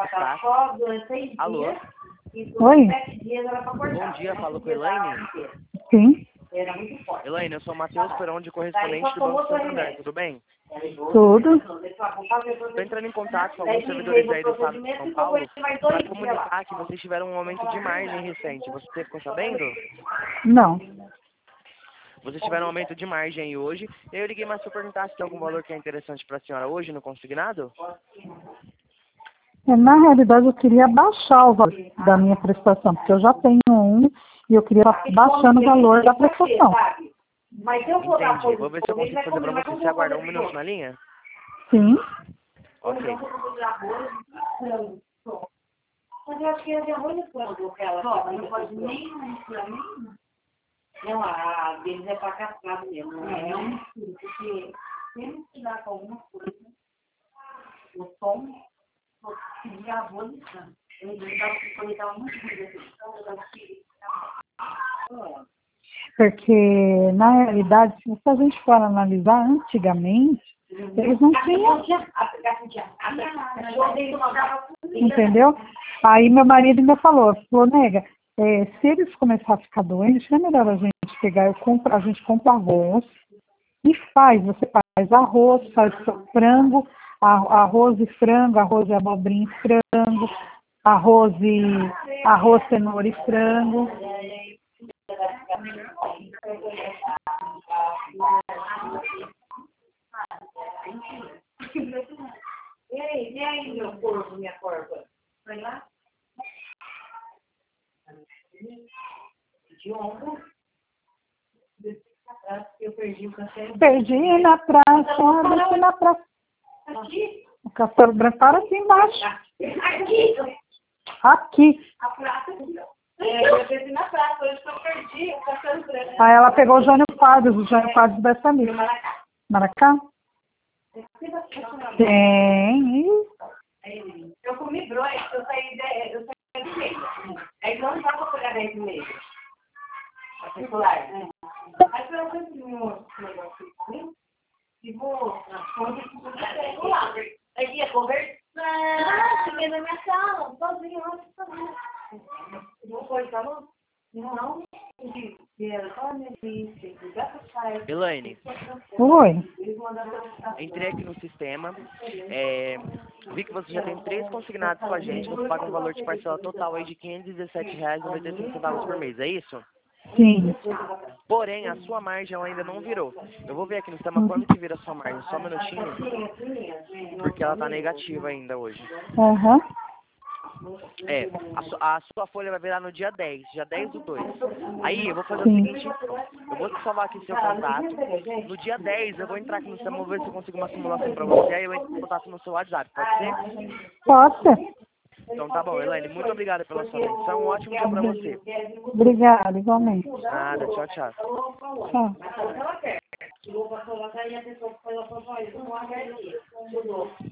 Tá. Alô? Oi? Bom dia, falo com a Elaine. Sim, Elaine, eu sou o Matheus Perón, de correspondente do Banco Santander, tudo bem? tudo. Estou entrando em contato com alguns servidores aí do estado de São Paulo para comunicar que vocês tiveram um aumento de margem recente. Você ficou sabendo? Não. Vocês tiveram um aumento de margem aí hoje. Eu liguei mais para perguntar se tem algum valor que é interessante para a senhora hoje no consignado? Na realidade, eu queria baixar o valor da minha prestação, porque eu já tenho um e eu queria estar baixando o valor da prestação. Entendi. Vou ver se eu consigo fazer para você. Você aguarda um minuto na linha? Sim. Ok. Mas eu acho que é de arroz quando ela não pode nem pra mim. Não, a deles é para cascado mesmo. É um mistura, porque temos que dar com alguma coisa. O tom, de arroz e frango. Ele dá para conectar muito Porque, na realidade, se a gente for analisar antigamente, eles não tinham. Entendeu? Aí meu marido ainda falou, nega, se eles começarem a ficar doentes, não é melhor a gente pegar, a gente compra arroz e você faz arroz, faz frango, arroz e frango, arroz e abobrinha e frango, arroz, cenoura e frango. E aí, meu corpo, minha porca? Vai lá? De ombro. Eu perdi o castelo. Perdi na praça, na praça. Aqui? O castelo branco para aqui embaixo. Aqui! Aqui. A praça. Eu perdi na praça, hoje eu perdi o castelo branco. Aí ela pegou o Jânio Quadros dessa amiga. Maracá? Tem. Eu comi broia, eu saí de meio. Aí não dá pra pegar 10 e meio. Particular. Aí pelo menos um negócio assim. E vou nas contas que você tem lá. Aí ia conversar. Cheguei na minha sala, sozinho, sozinho. Não foi, tá bom? Não. Elaine, Oi. entrei aqui no sistema, vi que você já tem 3 consignados com a gente, você paga um valor de parcela total aí de R$ 517,95 por mês, é isso? Sim. Porém, a sua margem ela ainda não virou. Eu vou ver aqui no sistema quando que vira a sua margem, só um minutinho, porque ela tá negativa ainda hoje. Aham. A sua folha vai virar no dia 10 do 2. Aí eu vou fazer o Sim. seguinte, então. Eu vou te salvar aqui seu contato. No dia 10 eu vou entrar aqui no sistema, vou ver se eu consigo uma simulação pra você. Aí eu entro em contato no seu WhatsApp, pode ser? Pode ser. Então tá bom, Elaine. Muito obrigado pela sua atenção. Um ótimo dia pra você. Obrigada, igualmente. Nada, tchau, tchau. Tchau.